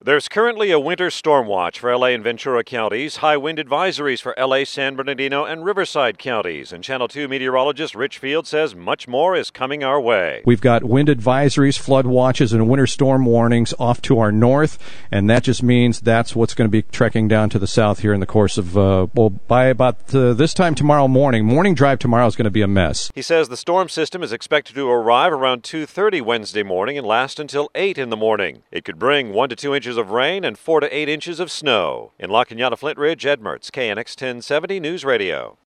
There's currently a winter storm watch for LA and Ventura counties, high wind advisories for LA, San Bernardino, and Riverside counties. And Channel 2 meteorologist Rich Field says much more is coming our way. We've got wind advisories, flood watches, and winter storm warnings off to our north, and that just means that's what's going to be trekking down to the south here in the course of, by about this time tomorrow morning. Morning drive tomorrow is going to be a mess. He says the storm system is expected to arrive around 2:30 Wednesday morning and last until 8 in the morning. It could bring 1 to 2 inches of rain and 4 to 8 inches of snow. In La Cañada, Flint Ridge, Ed Mertz, KNX 1070 News Radio.